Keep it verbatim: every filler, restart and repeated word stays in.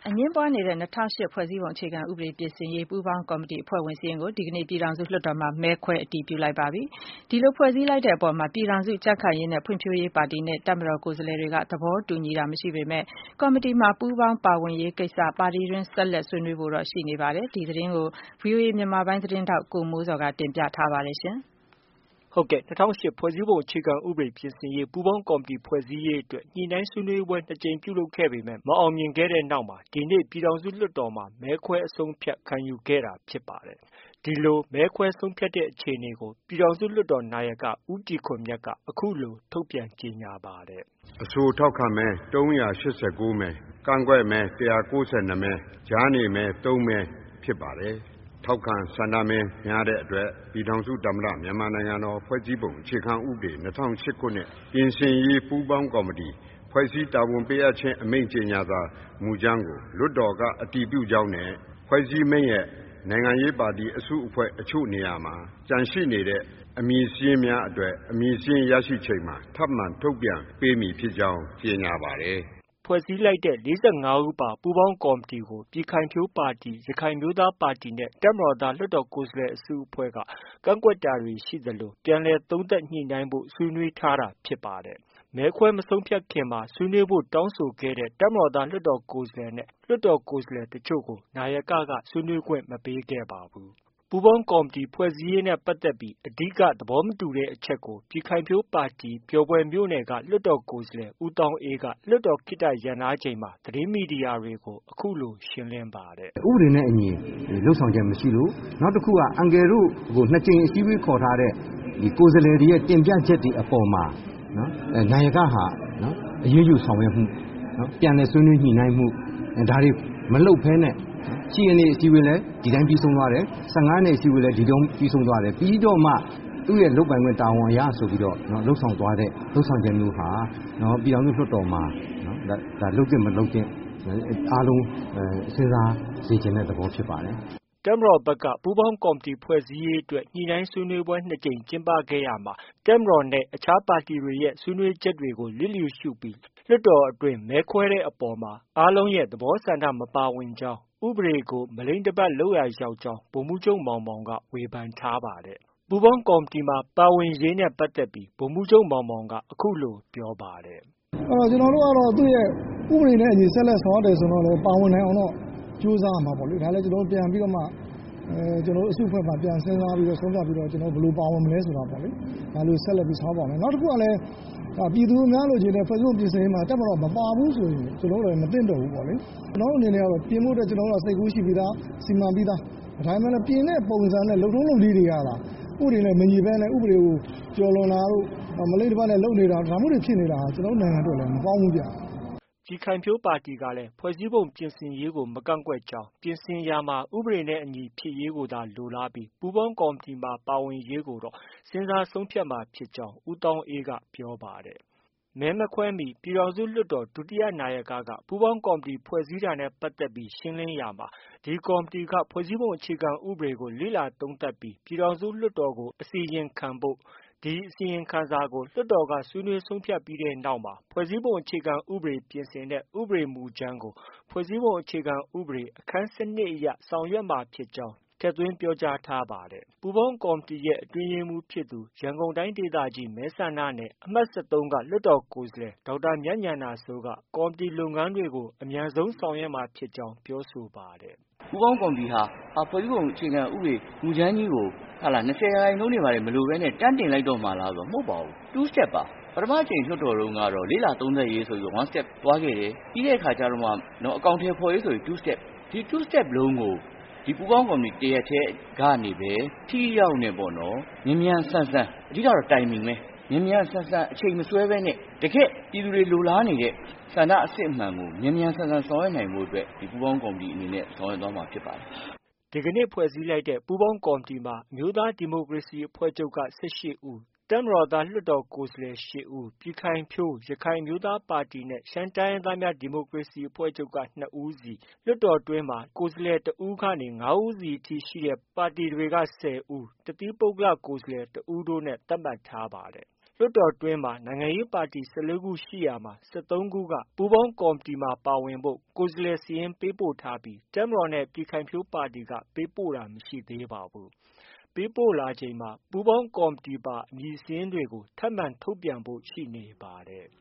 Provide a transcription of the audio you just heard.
အငင်းပွားနေတဲ့၂၀၀၈ဖွဲ့စည်းပုံအခြေခံဥပဒေပြင်ဆင်ရေးပူးပေါင်းကော်မတီအဖွဲ့ဝင်စာရင်းကိုဒီကနေ့ပြည်ထောင်စုလွှတ်တော်မှာမဲခွဲအတည်ပြုလိုက်ပါပြီ။ဒီလိုဖွဲ့စည်းလိုက်တဲ့အပေါ်မှာပြည်ထောင်စုကြံ့ခိုင်ရေးနဲ့ဖွံ့ဖြိုးရေးပါတီနဲ့တပ်မတော်ကိုယ်စားလှယ်တွေကသဘောတူညီတာမရှိပေမဲ့ကော်မတီမှာပူးပေါင်းပါဝင်ရေးကိစ္စပါတီတွင်းဆက်လက်ဆွေးနွေးဖို့တော့ရှိနေပါတယ်။ဒီသတင်းကို ဗွီအိုအေမြန်မာပိုင်းသတင်းထောက်ကိုမိုးစောကတင်ပြထားပါတယ်ရှင်။ဟုတ်ကဲ့၂၀၀၈ဖွဲ့စည်းပုံအခြေခံဥပဒေပြင်ဆင်ရေးပူးပေါင်းကော်မတီဖွဲ့စည်းရေးအတွက်ညှိနှိုင်းဆွေးနွေးပွဲနှစ်ကြိမ်ပြုလုပ်ခဲ့ပေမဲ့မအောင်မြင်ခဲ့တဲ့နောက်မှာဒီနေ့ပြည်ထောင်စုလွှတ်တော်မှာမဲခွဲအဆုံးဖြတ်ခံယူခဲ့တာဖြစ်ပါတယ်။ဒီလိုမဲခွဲဆုံးဖြတ်တဲ့အခြေအနေကိုပြည်ထောင်စုလွှတ်တော်နာယကဦးတီခွန်မြတ်ကအခုလိုထုတ်ပြန်ကြေညာပါတယ်။အဆိုထောက်ခံမဲ၃၈၉မဲ၊ကန့်ကွက်မဲ၁၉၂မဲ၊ကြားနေမဲ၃မဲဖြစ်ပါတယ်။ထောက်ခံဆန္ဒမဲများတဲ့အတွက်ပြည်ထောင်စုသမ္မတမြန်မာနိုင်ငံတော်ဖွဲ့စည်းပုံအခြေခံဥပဒေ၂၀၀၈ခုနှစ်ပြင်ဆင်ရေးပူးပေါင်းကော်မတီဖွဲ့စည်းတာဝန်ပေးအပ်ခြင်းအမိန့်ကြေညာစာမူကြမ်းကိုလွှတ်တော်ကအတည်ပြုကြောင်းနဲ့ဖွဲ့စည်းမိန့်ရဲ့နိုင်ငံရေးပါတီအစုအဖွဲ့အချို့နေရာမှာကြန့်ရှိနေတဲ့အမည်စာရင်းများအတွက်အမည်စာရင်းရရှိချိန်မှာထပ်မံထုတ်ပြန်ပေးမည်ဖြစ်ကြောင်းကြေညာပါတယ်။ဖွဲ့စည်းလိုက်တဲ့၄၅ဦးပါပူးပေါင်းကော်မတီကိုပြည်ခိုင်ဖြိုးပါတီ၊ရခိုင်အမျိုးသားပါတီနဲ့တပ်မတော်သားလွှတ်တော်ကိုယ်စားလှယ်အစုအဖွဲ့ကကန့်ကွက်တာတွေရှိသလိုပြန်လည်သုံးသပ်ညှိနှိုင်းဖို့ဆွေးနွေးထားတာဖြစ်ပါတယ်။မဲခွဲမဆုံးဖြတ်ခင်မှာဆွေးနွေးဖို့တောင်းဆိုခဲ့တဲ့တပ်မတော်သားလွှတ်တော်ကိုယ်စားလှယ်နဲ့လွှတ်တော်ကိုယ်စားလှယ်တချို့ကိုနာယကကဆွေးနွေးခွင့်မပေးခဲ့ပါဘူး။ပူးပေါင်းကော်မတီဖွဲ့စည်းရေးနဲ့ပတ်သက်ပြီးအဓိကသဘောမတူတဲ့အချက်ကိုပြည်ခိုင်ဖြိုးပါတီပျော်ဘွယ်မြို့နယ်ကလွှတ်တော်ကိုယ်စားလှယ်ဦးသောင်းအေးကလွှတ်တော်ခေတ္တရပ်နားချိန်မှာသတင်းမီဒီယာတွေကိုအခုလိုရှင်းလင်းပါတယ်။ဥပဒေနဲ့အညီလုပ်ဆောင်ချက်မရှိလို့နောက်တစ်ခုကအန်ကယ်တို့ကိုနှစ်ကြိမ်အစည်းအဝေးခေါ်ထားတဲ့ဒီကိုယ်စားလှယ်တွေရဲ့တင်ပြချက်တွေအပေါ်မှာနော်နာယကဟာနော်အရေးယူဆောင်ရွက်မှုနော်ပြန်လည်ဆွေးနွေးညှိနှိုင်းမှုဒါတွေမလုပ်ဖဲနဲ့ရှင်းရနေအစည်းအဝေးလဲဒီတိုင်းပြီးဆုံးသွားတယ်၁၅နှစ်အစည်းအဝေးလဲဒီတိုင်းပြီးဆုံးသွားတယ်ပြီးတော့မှသူ့ရဲ့လုပ်ပိုင်ခွင့်တာဝန်အရဆိုပြီးတော့နော်လှုပ်ဆောင်သွားတဲ့လှုပ်ဆောင်ချက်မျိုးဟာနော်ပြည်အောင်စုလွှတ်တော်မှာနော်ဒါဒါလုပ်တဲ့မလုပ်တဲ့အားလုံးစဉ်းစားစေချင်တဲ့သဘောဖြစ်ပါတယ်တပ်မတော်ဘက်ကပူးပေါင်းကော်မတီဖွဲ့စည်းရေးအတွက်ညှိနှိုင်းဆွေးနွေးပွဲနှစ်ကြိမ်ကျင်းပခဲ့ရမှာတပ်မတော်နဲ့အခြားပါတီတွေရဲ့ဆွေးနွေးချက်တွေကိုလျစ်လျူရှုပြီးလွှတ်တော်အတွင်းမဲခွဲတဲ့အပေါ်မှာအားလုံးရဲ့သဘောဆန္ဒမပါဝင်ကြောင်းဥပဒေကိုမလိမ့်တပတ်လုပ်ရာရောက်ကြောင်းဗိုလ်မှူးချုပ်မောင်မောင်ကဝေဖန်ထားပါတယ်။ပူးပေါင်းကော်မတီမှာပါဝင်ရေးနဲ့ပတ်သက်ပြီးဗိုလ်မှူးချုပ်မောင်မောင်ကအခုလိုပြောပါတယ်။အဲ့တော့ကျွန်တော်တို့ကတော့သူ့ရဲ့ဥပဒေနဲ့အညီဆက်လက်ဆောင်ရွက်တယ်ဆိုတော့လည်းပါဝင်နိုင်အောင်တော့ကြိုးစားမှာပေါ့လေ။ဒါလည်းကျွန်တော်တို့ပြန်ပြီးတော့မှအဲကျွန်တော်တို့အစုအဖွဲ့မှာပြန်စဉ်းစားပြီးတော့ဆုံးဖြတ်ပြီးတော့ကျွန်တော်ဘယ်လိုပါဝင်မလဲဆိုတာပေါ့လေ။ဒါလို့ဆက်လက်ပြီးဆောင်ပါမယ်။နောက်တစ်ခုကလည်းဒါပြည်သူများလို့ချင်းတဲ့ဖွဲ့စည်းပုံပြင်ဆင်ရေးမှာတက်မတော့မပါဘူးဆိုရင်ကျွန်တော်တို့လည်းမသိတော့ဘူးပေါ့လေကျွန်တော်တို့အနေနဲ့ကတော့ပြင်ဖို့အတွက်ကျွန်တော်တို့စိတ်ကူးရှိပြီးသားစီမံပြီးသားဒါမှမဟုတ်ပြင်တဲ့ပုံစံနဲ့လုံထုံးလုံနည်းတွေရတာဥပဒေနဲ့မညီဘဲနဲ့ဥပဒေကိုကျော်လွန်လာလို့မလိမ့်တစ်ပတ်နဲ့လုံနေတာဒါမှမဟုတ်ဖြစ်နေတာကျွန်တော်တို့နိုင်ငံအတွက်လည်းမကောင်းဘူးဗျပြည်ခိုင်ဖြိုးပါတီကလည်းဖွဲ့စည်းပုံပြင်ဆင်ရေးကိုမကန့်ကွက်ကြောင်းပြင်ဆင်ရာမှာဥပဒေနဲ့အညီဖြစ်ရေးကိုသာလိုလားပြီးပူးပေါင်းကော်မတီမှာပါဝင်ရေးကိုတော့စဉ်းစားဆုံးဖြတ်မှာဖြစ်ကြောင်းဦးသောင်းအေးကပြောပါတယ်။မဲမခွဲမီပြည်ထောင်စုလွှတ်တော်ဒုတိယနာယကကပူးပေါင်းကော်မတီဖွဲ့စည်းတာနဲ့ပတ်သက်ပြီးရှင်းလင်းရာမှာဒီကော်မတီကဖွဲ့စည်းပုံအခြေခံဥပဒေကိုလေ့လာသုံးသပ်ပြီးပြည်ထောင်စုလွှတ်တော်ကိုအစီရင်ခံဖို့ဒီအစီရင်ခံစာကိုလွှတ်တော်ကဆွေးနွေးဆုံးဖြတ်ပြီးတဲ့နောက်မှာဖွဲ့စည်းပုံအခြေခံဥပဒေပြင်ဆင်တဲ့ဥပဒေမူကြမ်းကိုဖွဲ့စည်းပုံအခြေခံဥပဒေအခန်း၁၂အရဆောင်ရွက်မှာဖြစ်ကြောင်းထည့်သွင်းပြောကြားထားပါတယ်။ပူးပေါင်းကော်မတီရဲ့အတွင်းရေးမှူးဖြစ်သူရန်ကုန်တိုင်းဒေသကြီးမဲဆန္ဒနယ်အမှတ်၁၃ကလွှတ်တော်ကိုယ်စားလှယ်ဒေါက်တာမြတ်ဉာဏစိုးကကော်မတီလုပ်ငန်းတွေကိုအမြန်ဆုံးဆောင်ရွက်မှာဖြစ်ကြောင်းပြောဆိုပါတယ်။ပူးပေါင်းကော်မတီဟာဖွဲ့စည်းပုံအခြေခံဥပဒေမူကြမ်းကြီးကိုဟာလာ၂၀ရာခိုင်နှုန်းနေပါတယ်မလိုဘဲနဲ့တန်းတင်လိုက်တော့မှလားဆိုတော့မဟုတ်ပါဘူး။ two step ပါပထမအချိန်လွှတ်တော်တုန်းကတော့လေးလာသုံးသပ်ရေးဆိုပြီး one step သွားခဲ့တယ်ပြီးတဲ့အခါကျတော့မှနော်အကောင့်ထဲဖော်ရေးဆိုပြီး two step ဒီ two step လုံးကိုဒီပူးပေါင်းကော်မတီတရက်တည်းကနေပဲထိရောက်နေပေါ့နော်မြန်မြန်ဆန်ဆန်အဓိကတော့ timing ပဲမြန်မြန်ဆန်ဆန်အချိန်မဆွဲဘဲနဲ့တကယ်ပြည်သူတွေလိုလားနေတဲ့ဆန္ဒအစစ်အမှန်ကိုမြန်မြန်ဆန်ဆန်ဆောင်ရွက်နိုင်ဖို့အတွက်ဒီပူးပေါင်းကော်မတီအနေနဲ့ဆောင်ရွက်သွားမှာဖြစ်ပါတယ်ဒီကနေ့ဖွဲ့စည်းလိုက်တဲ့ပူးပေါင်းကော်မတီမှာအမျိုးသားဒီမိုကရေစီအဖွဲ့ချုပ်က၁၈ဦးတပ်မတော်သားလွှတ်တော်ကိုယ်စားလှယ်၈ဦးပြည်ခိုင်ဖြိုးရခိုင်အမျိုးသားပါတီနဲ့ရှမ်းတိုင်းရင်းသားများဒီမိုကရေစီအဖွဲ့ချုပ်က၂ဦးစီလွှတ်တော်တွင်းမှာကိုယ်စားလှယ်တဦးကနေ၅ဦးစီအထိရှိတဲ့ပါတီတွေက၁၀ဦးတသီးပုဂ္ဂလကိုယ်စားလှယ်တဦးတို့နဲ့သတ်မှတ်ထားပါတယ်လွှတ်တော်တွင်းမှာနိုင်ငံရေးပါတီ၁၄ခုရှိရာမှာ၁၃ခုကပူးပေါင်းကော်မတီမှာပါဝင်ဖို့ကိုယ်စားလှယ်စာရင်းပေးပို့ထားပြီးတပ်မတော်နဲ့ပြည်ခိုင်ဖြိုးပါတီကပေးပို့တာမရှိသေးပါဘူး။ပေးပို့လာချိန်မှာပူးပေါင်းကော်မတီပါအမည်စာရင်းတွေကိုထပ်မံထုတ်ပြန်ဖို့ရှိနေပါတယ်။